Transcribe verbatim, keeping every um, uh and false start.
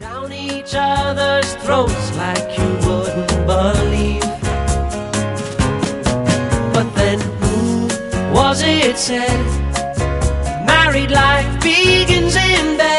Down each other's throats like you wouldn't believe. But then who was it said married life begins in bed?